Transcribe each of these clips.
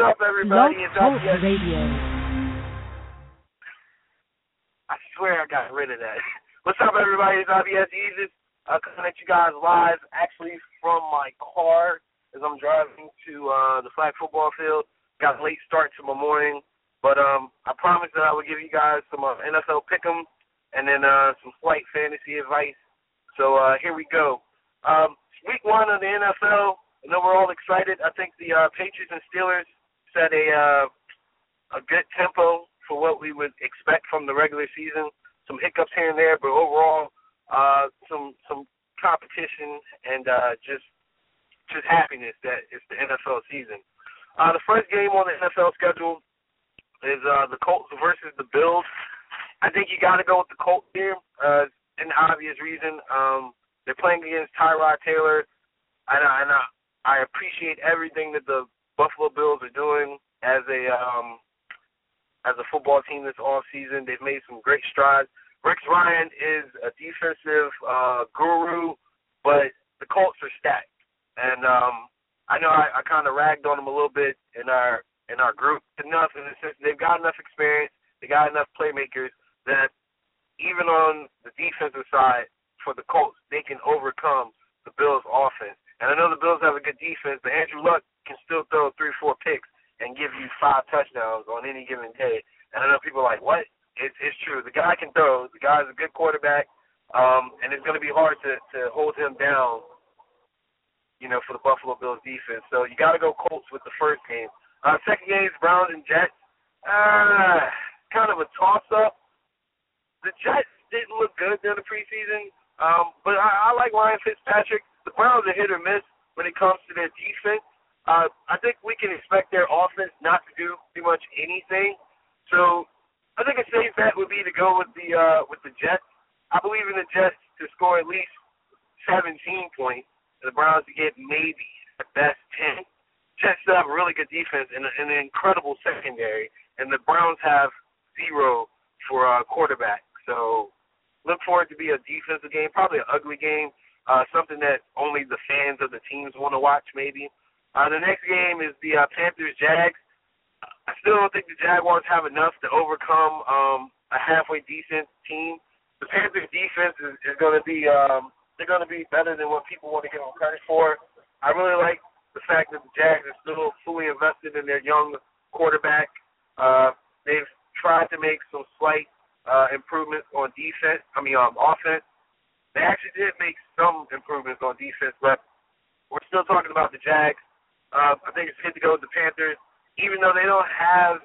up, Blog everybody? It's Talk IBS. Radio. I swear I got rid of that. What's up, everybody? It's IBS Eases. Coming at you guys live, actually from my car as I'm driving to the flag football field. Got a late start to my morning, but I promised that I would give you guys some NFL pick'em and then some slight fantasy advice. So here we go. Week one of the NFL. I know we're all excited. I think the Patriots and Steelers set a good tempo for what we would expect from the regular season. Some hiccups here and there, but overall, some competition and just happiness that it's the NFL season. The first game on the NFL schedule is the Colts versus the Bills. I think you got to go with the Colts here. An obvious reason. They're playing against Tyrod Taylor. I appreciate everything that the Buffalo Bills are doing as a football team this offseason. They've made some great strides. Rex Ryan is a defensive guru, but the Colts are stacked. And I know I kind of ragged on them a little bit in our group enough in the sense they've got enough experience, they got enough playmakers that even on the defensive side for the Colts, they can overcome the Bills' offense. And I know the Bills have a good defense, but Andrew Luck can still throw 3-4 picks and give you 5 touchdowns on any given day. And I know people are like, what? It's true. The guy can throw. The guy's a good quarterback, and it's going to be hard to hold him down, for the Buffalo Bills defense. So you got to go Colts with the first game. Second game is Browns and Jets. Kind of a toss-up. The Jets didn't look good during the preseason, but I like Ryan Fitzpatrick. The Browns are hit or miss when it comes to their defense. I think we can expect their offense not to do pretty much anything. So I think a safe bet would be to go with the Jets. I believe in the Jets to score at least 17 points, and the Browns to get maybe at best 10. Jets still have a really good defense and an incredible secondary, and the Browns have 0 for quarterback. So look for it to be a defensive game, probably an ugly game. Something that only the fans of the teams want to watch, maybe. The next game is the Panthers-Jags. I still don't think the Jaguars have enough to overcome a halfway decent team. The Panthers' defense is going to be they're going to be better than what people want to give them credit for. I really like the fact that the Jags are still fully invested in their young quarterback. They've tried to make some slight improvements on offense. They actually did make some improvements on defense, but we're still talking about the Jags. I think it's good to go with the Panthers, even though they don't have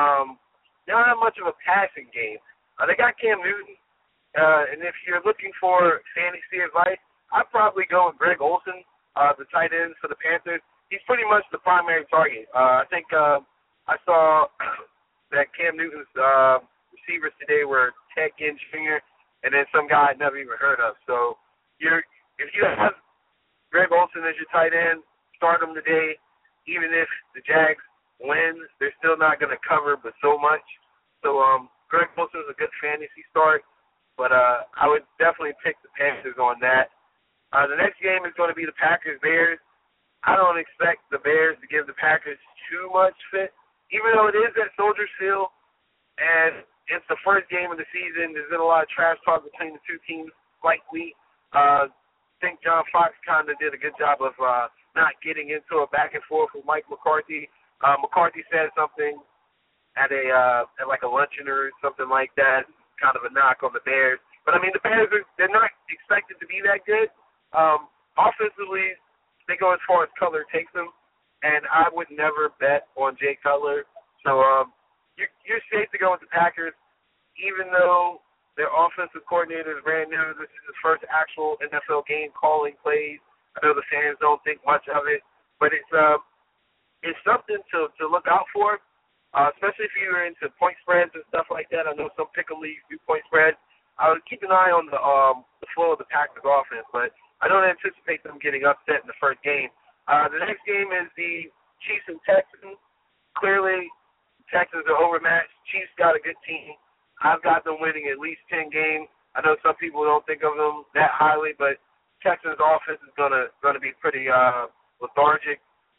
much of a passing game. They got Cam Newton, and if you're looking for fantasy advice, I'd probably go with Greg Olsen, the tight end for the Panthers. He's pretty much the primary target. I think I saw that Cam Newton's receivers today were Ted Ginn Jr., and then some guy I'd never even heard of. So if you have Greg Olsen as your tight end, start him today. Even if the Jags win, they're still not going to cover but so much. So Greg Olsen is a good fantasy start, but I would definitely pick the Panthers on that. The next game is going to be the Packers-Bears. I don't expect the Bears to give the Packers too much fit, even though it is at Soldier Field, and it's the first game of the season. There's been a lot of trash talk between the two teams slightly. I think John Fox kind of did a good job of not getting into a back and forth with Mike McCarthy. McCarthy said something at like a luncheon or something like that, kind of a knock on the Bears. But, the Bears, they're not expected to be that good. Offensively, they go as far as Cutler takes them, and I would never bet on Jay Cutler. So you're safe to go with the Packers, even though their offensive coordinator is brand new. This is his first actual NFL game calling plays. I know the fans don't think much of it, but it's something to look out for, especially if you're into point spreads and stuff like that. I know some pick'em leagues do point spreads. I would keep an eye on the flow of the Packers offense, but I don't anticipate them getting upset in the first game. The next game is the Chiefs and Texans. Clearly, Texans are overmatched. Chiefs got a good team. I've got them winning at least 10 games. I know some people don't think of them that highly, but Texans' offense is gonna be pretty lethargic.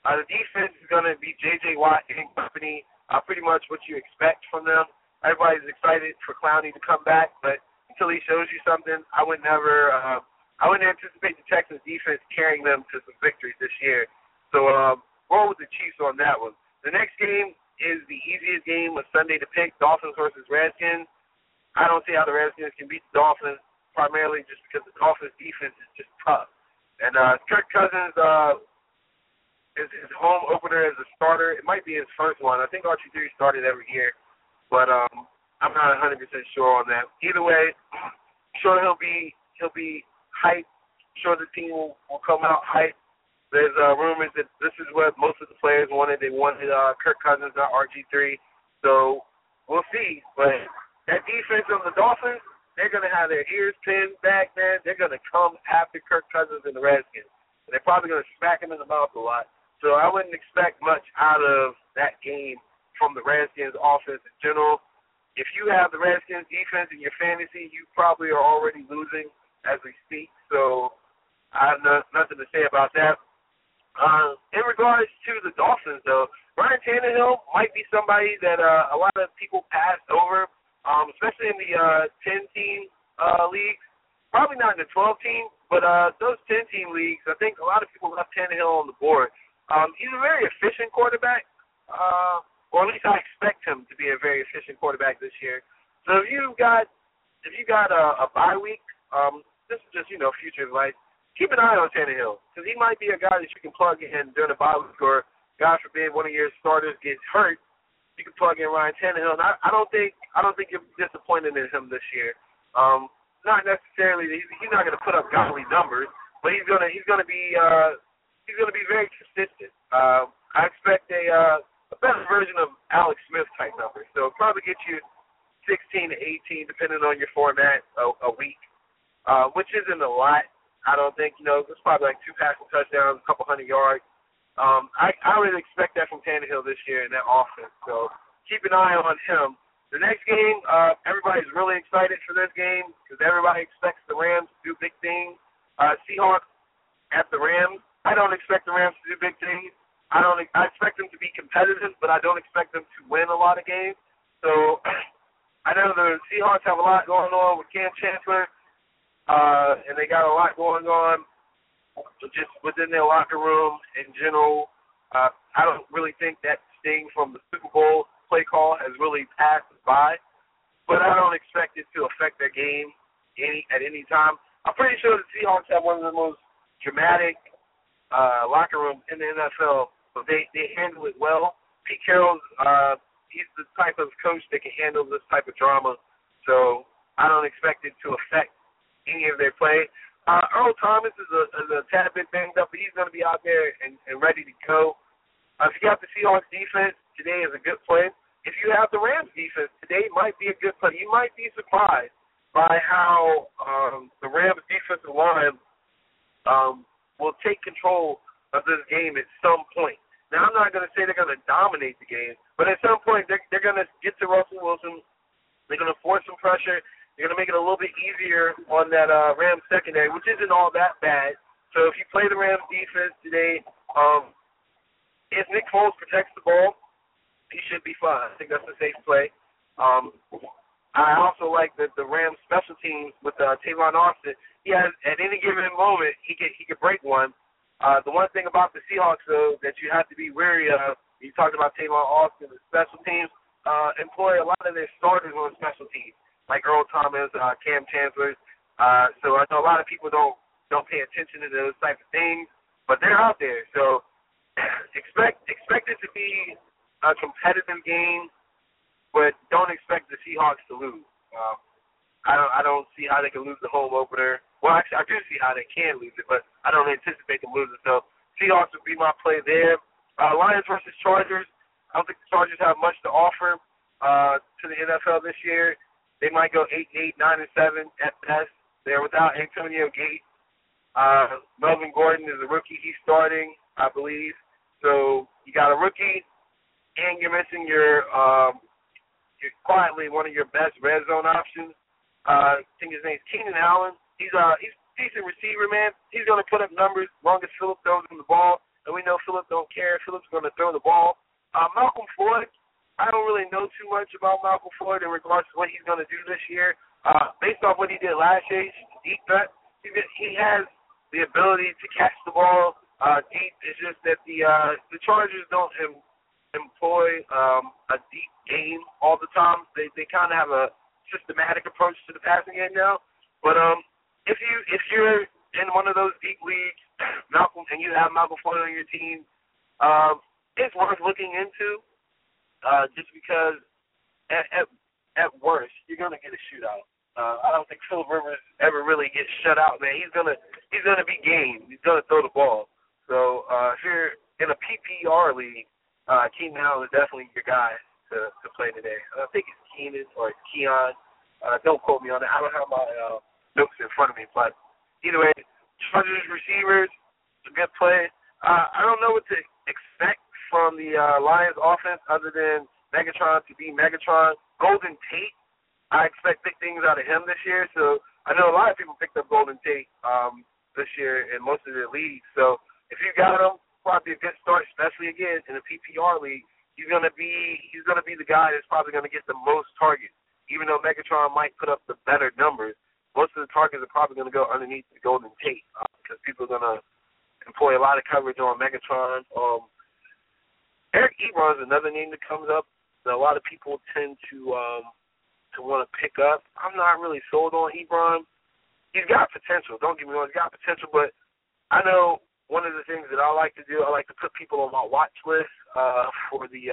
The defense is going to be J.J. Watt and company, pretty much what you expect from them. Everybody's excited for Clowney to come back, but until he shows you something, I wouldn't anticipate the Texans defense carrying them to some victories this year. So roll with the Chiefs on that one. The next game is the easiest game of Sunday to pick, Dolphins versus Redskins. I don't see how the Redskins can beat the Dolphins, primarily just because the Dolphins defense is just tough. And Kirk Cousins, his home opener as a starter, it might be his first one. I think RG3 started every year, but I'm not 100% sure on that. Either way, sure he'll be hyped. Sure the team will come out hyped. There's rumors that this is what most of the players wanted. They wanted Kirk Cousins, not RG3. So we'll see. But that defense of the Dolphins, they're going to have their ears pinned back, man. They're going to come after Kirk Cousins and the Redskins. And they're probably going to smack him in the mouth a lot. So I wouldn't expect much out of that game from the Redskins offense in general. If you have the Redskins defense in your fantasy, you probably are already losing as we speak. So I have nothing to say about that. In regards to the Dolphins, though, Ryan Tannehill might be somebody that a lot of people passed over, especially in the 10-team leagues. Probably not in the 12-team, but those 10-team leagues, I think a lot of people left Tannehill on the board. He's a very efficient quarterback, or at least I expect him to be a very efficient quarterback this year. So if you got a bye week, this is just future advice. Keep an eye on Tannehill, because he might be a guy that you can plug in during a bye week, or God forbid one of your starters gets hurt, you can plug in Ryan Tannehill. And I don't think you'll be disappointed in him this year. Not necessarily, he's not going to put up godly numbers, but he's going to be very consistent. I expect a better version of Alex Smith type numbers. So probably get you 16 to 18, depending on your format, a week, which isn't a lot. I don't think, it's probably like 2 passing touchdowns, a couple 100 yards. I really expect that from Tannehill this year in that offense. So keep an eye on him. The next game, everybody's really excited for this game because everybody expects the Rams to do big things. Seahawks at the Rams. I don't expect the Rams to do big things. I expect them to be competitive, but I don't expect them to win a lot of games. So I know the Seahawks have a lot going on with Cam Chancellor. And they got a lot going on just within their locker room in general. I don't really think that sting from the Super Bowl play call has really passed by, but I don't expect it to affect their game at any time. I'm pretty sure the Seahawks have one of the most dramatic locker rooms in the NFL, so they handle it well. Pete Carroll's he's the type of coach that can handle this type of drama, so I don't expect it to affect any of their play. Earl Thomas is a tad bit banged up, but he's going to be out there and ready to go. If you got the Seahawks defense, today is a good play. If you have the Rams defense, today might be a good play. You might be surprised by how the Rams defensive line will take control of this game at some point. Now, I'm not going to say they're going to dominate the game, but at some point they're going to get to Russell Wilson. They're going to force some pressure. They're going to make it a little bit easier on that Rams secondary, which isn't all that bad. So if you play the Rams defense today, if Nick Foles protects the ball, he should be fine. I think that's a safe play. I also like that the Rams special teams with Tavon Austin. He has, at any given moment, he could break one. The one thing about the Seahawks, though, that you have to be wary of, you talked about Tavon Austin, the special teams employ a lot of their starters on special teams, like Earl Thomas, Cam Chancellor. So I know a lot of people don't pay attention to those type of things, but they're out there. So expect it to be a competitive game, but don't expect the Seahawks to lose. I don't see how they can lose the home opener. Well, actually, I do see how they can lose it, but I don't anticipate them losing. So Seahawks would be my play there. Lions versus Chargers. I don't think the Chargers have much to offer to the NFL this year. They might go 8-8, 9-7 at best. They're without Antonio Gates. Melvin Gordon is a rookie. He's starting, I believe. So you got a rookie, and you're missing you're quietly one of your best red zone options. I think his name's Keenan Allen. He's a decent receiver, man. He's going to put up numbers as long as Phillip throws him the ball. and we know Phillip don't care. Phillip's going to throw the ball. Malcolm Floyd, I don't really know too much about Malcolm Floyd in regards to what he's going to do this year. Based off what he did last year, he's a deep threat. He has the ability to catch the ball deep. It's just that the Chargers don't employ a deep game all the time. They kind of have a systematic approach to the passing game now. But if you're in one of those deep leagues, Malcolm, and you have Malcolm Floyd on your team, it's worth looking into. Just because at worst you're gonna get a shootout. I don't think Phillip Rivers ever really gets shut out, man. He's gonna be game. He's gonna throw the ball. So if you're in a PPR league, Keenan Allen is definitely your guy to play today. I think it's Keenan or it's Keon. Don't quote me on it. I don't have my notes in front of me, but either way, Chargers receivers, it's a good play. I don't know what to expect from the Lions offense other than Megatron to be Megatron. Golden Tate, I expect big things out of him this year. So I know a lot of people picked up Golden Tate this year in most of their leagues. So if you got him, probably a good start, especially again in a PPR league. He's gonna be the guy that's probably gonna get the most targets. Even though Megatron might put up the better numbers, most of the targets are probably gonna go underneath the Golden Tate because people are gonna employ a lot of coverage on Megatron. Eric Ebron is another name that comes up that a lot of people tend to want to pick up. I'm not really sold on Ebron. He's got potential. Don't get me wrong, he's got potential, but I know one of the things that I like to do, I like to put people on my watch list for the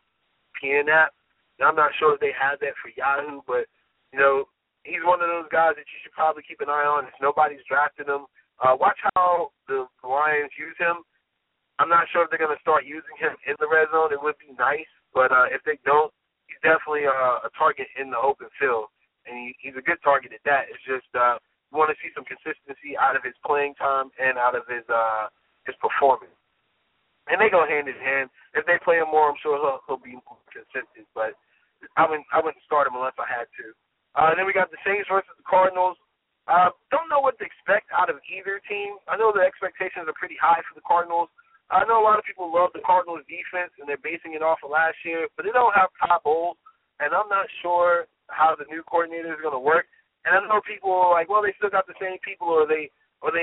PN app. Now, I'm not sure if they have that for Yahoo, but, you know, he's one of those guys that you should probably keep an eye on if nobody's drafted him. Watch how the Lions use him. I'm not sure if they're going to start using him in the red zone. It would be nice, but if they don't, he's definitely a target in the open field, and he's a good target at that. It's just you want to see some consistency out of his playing time and out of his performance. And they go hand in hand. If they play him more, I'm sure he'll be more consistent, but I wouldn't start him unless I had to. Then we got the Saints versus the Cardinals. Don't know what to expect out of either team. I know the expectations are pretty high for the Cardinals. I know a lot of people love the Cardinals' defense, and they're basing it off of last year, but they don't have Todd Bowles, and I'm not sure how the new coordinator is going to work. And I know people are like, well, they still got the same people, or they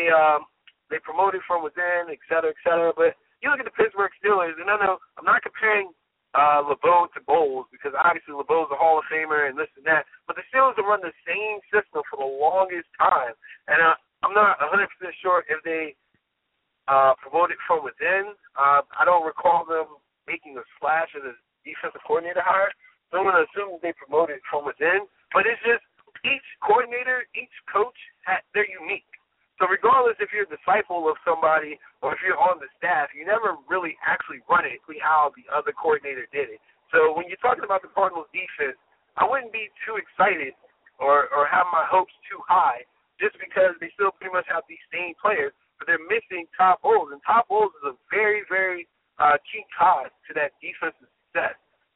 promoted from within, et cetera, but you look at the Pittsburgh Steelers, and I know I'm not comparing LeBeau to Bowles, because obviously LeBeau's a Hall of Famer and this and that, but the Steelers have run the same system for the longest time, and I'm not 100% sure if they promoted from within. I don't recall them making a splash as a defensive coordinator hire, so I'm going to assume they promoted from within. But it's just each coordinator, each coach, they're unique. So regardless if you're a disciple of somebody or if you're on the staff, you never really actually run it how the other coordinator did it. So when you're talking about the Cardinals' defense, I wouldn't be too excited or have my hopes too high just because they still pretty much have these same players, but they're missing Todd Bowles, and Todd Bowles is a very, very key cause to that defensive success.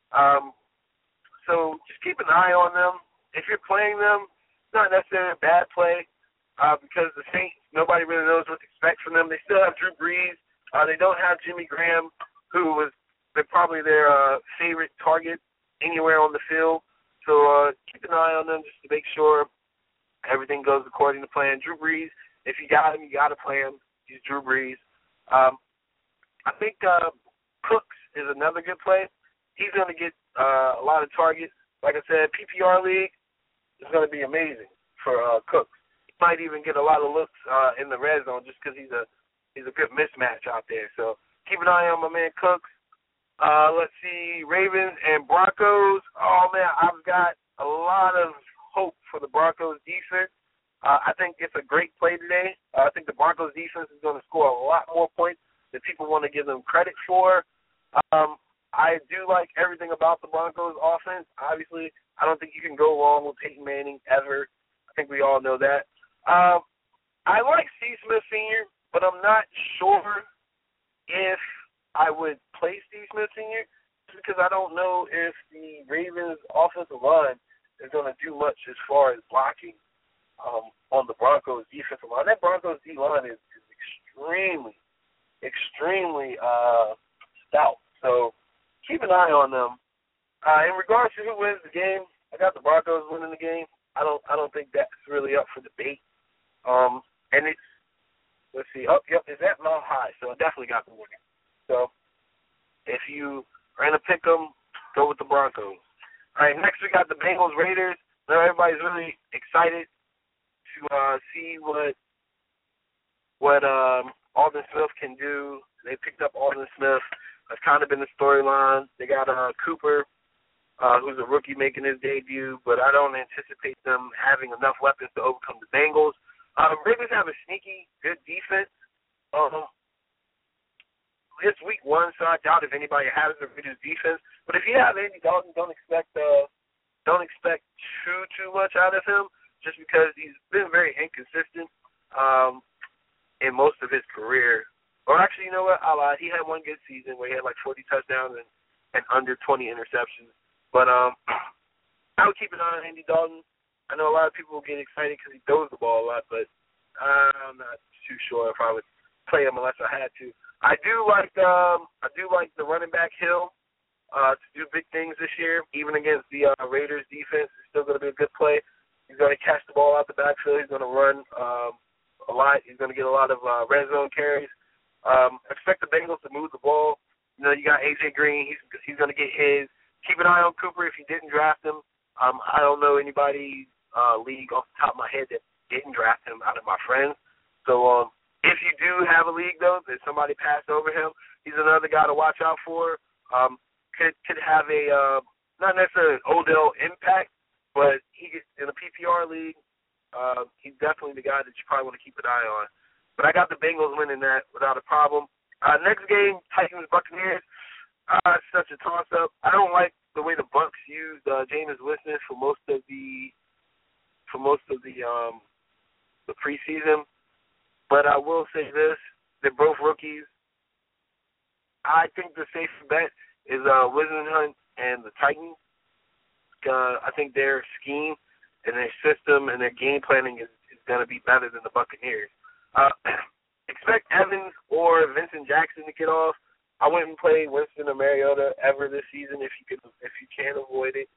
So just keep an eye on them. If you're playing them, it's not necessarily a bad play because the Saints, nobody really knows what to expect from them. They still have Drew Brees. They don't have Jimmy Graham, who was probably their favorite target anywhere on the field. So keep an eye on them just to make sure everything goes according to plan. Drew Brees, if you got him, you got to play him. He's Drew Brees. I think Cooks is another good play. He's going to get a lot of targets. Like I said, PPR league is going to be amazing for Cooks. He might even get a lot of looks in the red zone just because he's a good mismatch out there. So keep an eye on my man Cooks. Let's see, Ravens and Broncos. Oh, man, I've got a lot of hope for the Broncos defense. I think it's a great play today. I think the Broncos defense is going to score a lot more points than people want to give them credit for. I do like everything about the Broncos offense. Obviously, I don't think you can go wrong with Peyton Manning ever. I think we all know that. I like C. Smith Sr., but I'm not sure if I would play Steve Smith Sr. just because I don't know if the Ravens offensive line is going to do much as far as blocking on the Broncos defensive line. That Broncos D line is extremely, extremely stout. So keep an eye on them. In regards to who wins the game, I got the Broncos winning the game. I don't think that's really up for debate. And it's, let's see, it's at Mile High, so I definitely got the winner. So if you are in a pick 'em, go with the Broncos. All right, next we got the Bengals Raiders. Now everybody's really excited to see what Aldon Smith can do. They picked up Aldon Smith. That's kind of been the storyline. They got Cooper, who's a rookie making his debut, but I don't anticipate them having enough weapons to overcome the Bengals. Raiders have a sneaky good defense. It's week 1, so I doubt if anybody has the Raiders defense. But if you have Andy Dalton, don't expect too much out of him, just because he's been very inconsistent in most of his career. Or actually, you know what? I lied. He had one good season where he had like 40 touchdowns and under 20 interceptions. But I would keep an eye on Andy Dalton. I know a lot of people get excited because he throws the ball a lot, but I'm not too sure if I would play him unless I had to. I do like the running back Hill to do big things this year, even against the Raiders defense. It's still going to be a good play. He's going to catch the ball out the backfield. He's going to run a lot. He's going to get a lot of red zone carries. Expect the Bengals to move the ball. You know, you got A.J. Green. He's going to get his. Keep an eye on Cooper if you didn't draft him. I don't know anybody league off the top of my head that didn't draft him out of my friends. So if you do have a league, though, that somebody passed over him, he's another guy to watch out for. Could have a not necessarily an Odell impact, but he gets in a PPR league. He's definitely the guy that you probably want to keep an eye on. But I got the Bengals winning that without a problem. Next game, Titans Buccaneers. Such a toss-up. I don't like the way the Bucs used Jameis Winston for most of the preseason. But I will say this: they're both rookies. I think the safer bet is Wisenhunt and the Titans. I think their scheme and their system and their game planning is going to be better than the Buccaneers. Expect Evans or Vincent Jackson to get off. I wouldn't play Winston or Mariota ever this season if you can avoid it.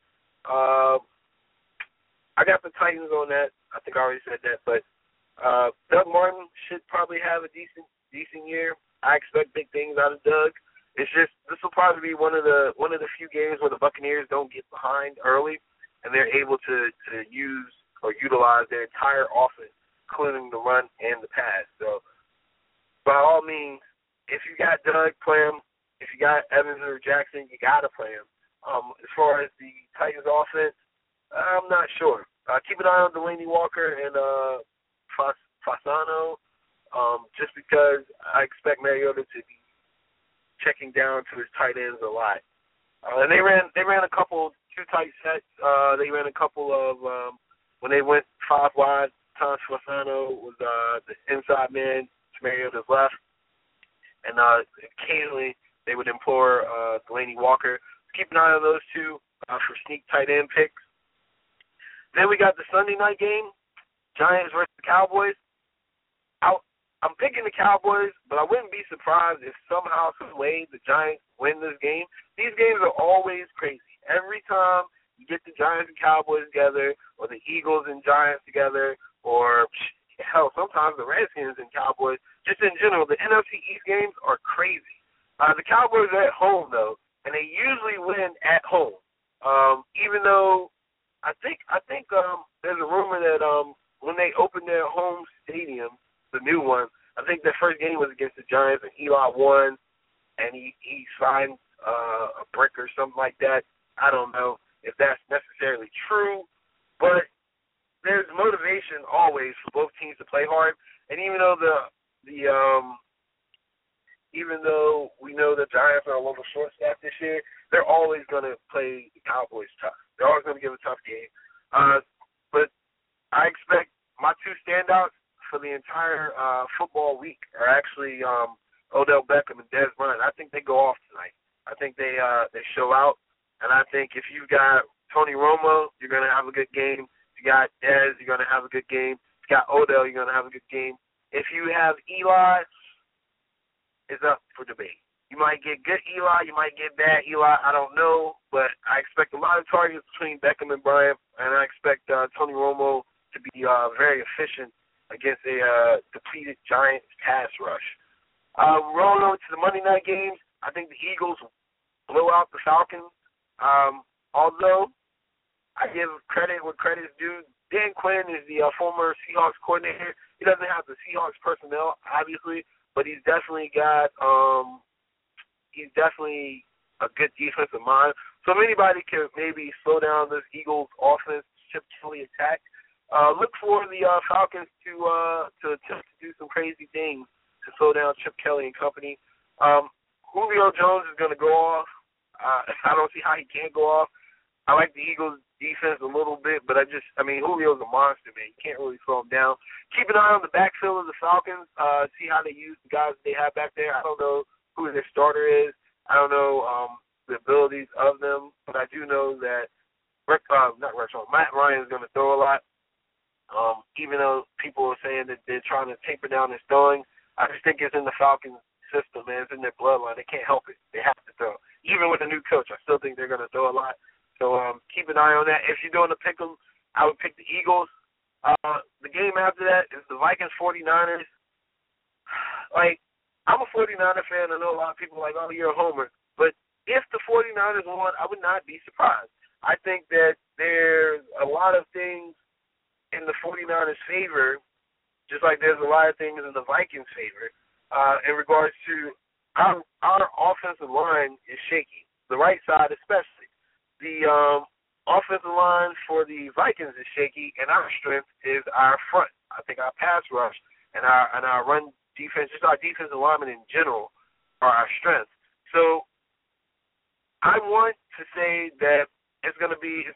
I got the Titans on that. I think I already said that, but Doug Martin should probably have a decent year. I expect big things out of Doug. It's just this will probably be one of the few games where the Buccaneers don't get behind early and they're able to use or utilize their entire offense, including the run and the pass. So by all means, if you got Doug, play him. If you got Evans or Jackson, you got to play him. As far as the Titans offense, I'm not sure. Keep an eye on Delaney Walker and Fasano, just because I expect Mariota to be checking down to his tight ends a lot. And they ran a couple two tight sets. They ran a couple of when they went 5 wide. Thomas Fasano was the inside man to Mariota's left. And occasionally they would implore Delaney Walker. Keep an eye on those two for sneak tight end picks. Then we got the Sunday night game, Giants versus Cowboys. I'm picking the Cowboys, but I wouldn't be surprised if somehow, some way, the Giants win this game. These games are always crazy. Every time you get the Giants and Cowboys together, or the Eagles and Giants together, or hell, sometimes the Redskins and Cowboys, just in general, the NFC East games are crazy. The Cowboys are at home, though, and they usually win at home. Even though I think there's a rumor that when they opened their home stadium, the new one, I think their first game was against the Giants, and Eli won, and he signed a brick or something like that. I don't know if that's necessarily true, but there's motivation always for both teams to play hard. And even though even though we know the Giants are a little short-staffed this year, they're always going to play the Cowboys tough. They're always going to give a tough game. But I expect my two standouts for the entire football week are actually Odell Beckham and Dez Bryant. I think they go off tonight. I think they show out, and I think if you've got Tony Romo, you're going to have a good game. If you got Dez, you're going to have a good game. If you got Odell, you're going to have a good game. If you have Eli, is up for debate. You might get good Eli, you might get bad Eli, I don't know, but I expect a lot of targets between Beckham and Bryant, and I expect Tony Romo to be very efficient against a depleted Giants pass rush. Rolling over to the Monday night games, I think the Eagles blow out the Falcons. Although I give credit where credit is due, Dan Quinn is the former Seahawks coordinator. He doesn't have the Seahawks personnel, obviously, but he's definitely got he's definitely a good defensive mind. So if anybody can maybe slow down this Eagles offense, Chip Kelly attack, look for the Falcons to attempt to do some crazy things to slow down Chip Kelly and company. Julio Jones is going to go off. I don't see how he can't go off. I like the Eagles' defense a little bit, but Julio's a monster, man. You can't really slow him down. Keep an eye on the backfield of the Falcons, see how they use the guys they have back there. I don't know who their starter is. I don't know the abilities of them, but I do know that Matt Ryan is going to throw a lot. Even though people are saying that they're trying to taper down his throwing, I just think it's in the Falcons' system, man. It's in their bloodline. They can't help it. They have to throw. Even with a new coach, I still think they're going to throw a lot. So keep an eye on that. If you're doing a pick 'em, I would pick the Eagles. The game after that is the Vikings 49ers. Like, I'm a 49er fan. I know a lot of people are like, oh, you're a homer. But if the 49ers won, I would not be surprised. I think that there's a lot of things in the 49ers' favor, just like there's a lot of things in the Vikings' favor, in regards to our offensive line is shaky, the right side especially. The offensive line for the Vikings is shaky, and our strength is our front. I think our pass rush and our run defense, just our defensive linemen in general, are our strength. So I want to say that it's going to be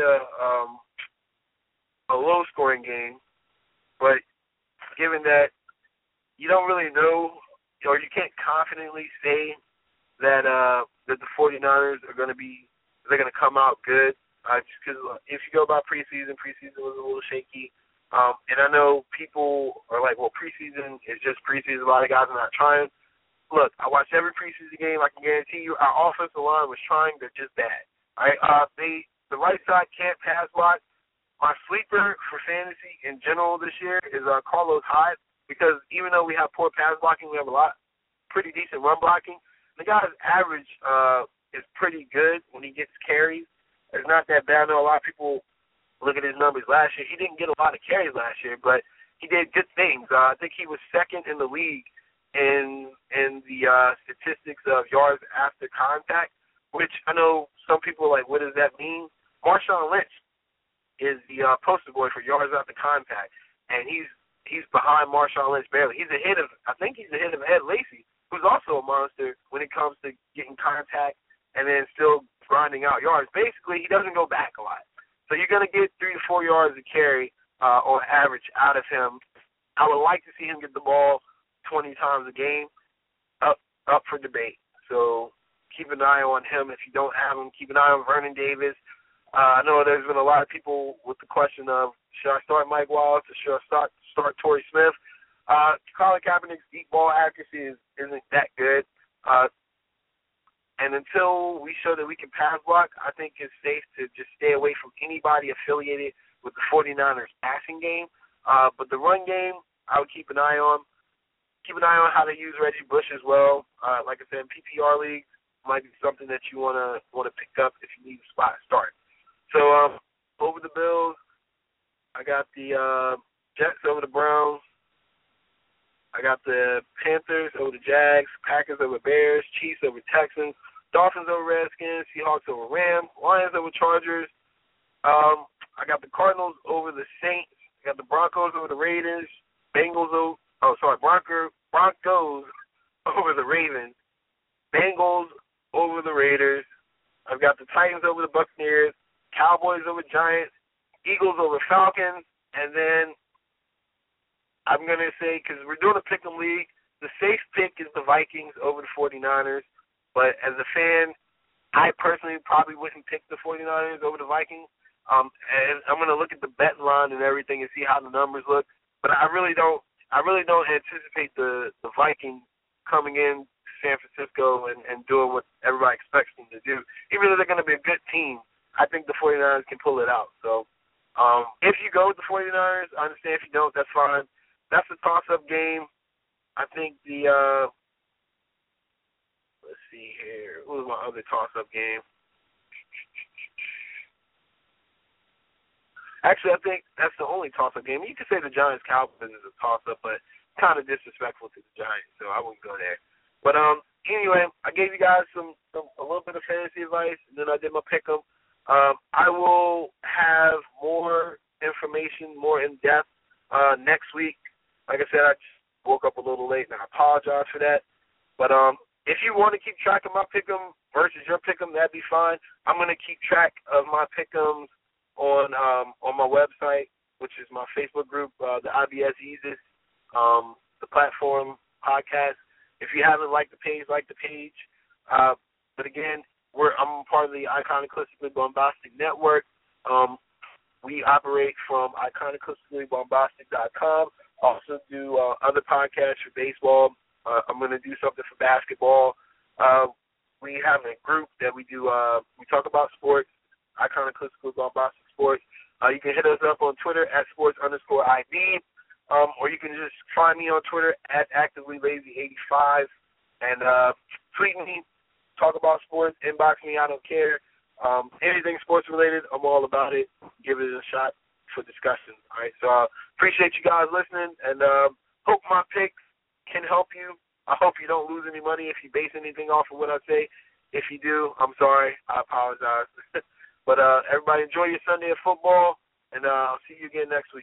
a low scoring game, but given that you don't really know, or you can't confidently say that the 49ers are going to come out good, just because if you go by preseason was a little shaky. And I know people are like, well, preseason is just preseason. A lot of guys are not trying. Look, I watched every preseason game. I can guarantee you our offensive line was trying. They're just bad. All right? The right side can't pass block. My sleeper for fantasy in general this year is Carlos Hyde, because even though we have poor pass blocking, we have pretty decent run blocking. The guy's average is pretty good when he gets carries. It's not that bad. I know a lot of people look at his numbers last year. He didn't get a lot of carries last year, but he did good things. I think he was second in the league in the statistics of yards after contact, which I know some people are like, what does that mean? Marshawn Lynch is the poster boy for yards after contact, and he's behind Marshawn Lynch barely. I think he's ahead of Ed Lacy, who's also a monster when it comes to getting contact and then still grinding out yards. Basically, he doesn't go back a lot. So you're going to get 3 to 4 yards a carry on average out of him. I would like to see him get the ball 20 times a game, up for debate. So keep an eye on him. If you don't have him, keep an eye on Vernon Davis. I know there's been a lot of people with the question of, should I start Mike Wallace or should I start Torrey Smith? Colin Kaepernick's deep ball accuracy isn't that good. And until we show that we can pass block, I think it's safe to just stay away from anybody affiliated with the 49ers passing game. But the run game, I would keep an eye on. Keep an eye on how they use Reggie Bush as well. Like I said, PPR league might be something that you want to pick up if you need a spot start. So over the Bills, I got the Jets over the Browns. I got the Panthers over the Jags, Packers over Bears, Chiefs over Texans, Dolphins over Redskins, Seahawks over Rams, Lions over Chargers. I got the Cardinals over the Saints. I got the Broncos over the Raiders, Broncos over the Ravens, Bengals over the Raiders. I've got the Titans over the Buccaneers, Cowboys over Giants, Eagles over Falcons, and then I'm going to say, because we're doing a pick 'em league, the safe pick is the Vikings over the 49ers. But as a fan, I personally probably wouldn't pick the 49ers over the Vikings. And I'm going to look at the bet line and everything and see how the numbers look. But I really don't anticipate the Vikings coming in San Francisco and doing what everybody expects them to do. Even though they're going to be a good team, I think the 49ers can pull it out. So if you go with the 49ers, I understand. If you don't, that's fine. That's a toss-up game. I think let's see here. What was my other toss-up game? Actually, I think that's the only toss-up game. You could say the Giants-Cowboys is a toss-up, but kind of disrespectful to the Giants, so I wouldn't go there. But anyway, I gave you guys a little bit of fantasy advice, and then I did my pick 'em. I will have more information, more in depth next week. Like I said, I just woke up a little late, and I apologize for that. But if you want to keep track of my pick 'em versus your pick 'em, that'd be fine. I'm gonna keep track of my pick 'ems on my website, which is my Facebook group, the IBS Eases, the platform podcast. If you haven't liked the page, like the page. But again, I'm part of the Iconicalistically Bombastic Network. We operate from iconicalisticallybombastic.com. Also do other podcasts for baseball. I'm going to do something for basketball. We have a group that we do. We talk about sports. Iconicalistically Bombastic Sports. You can hit us up on Twitter at sports_ID, or you can just find me on Twitter at activelylazy85 and tweet me, talk about sports, inbox me. I don't care. Anything sports related, I'm all about it. Give it a shot for discussion. All right. So appreciate you guys listening, and hope my picks can help you. I hope you don't lose any money if you base anything off of what I say. If you do, I'm sorry. I apologize. But everybody enjoy your Sunday of football, and I'll see you again next week.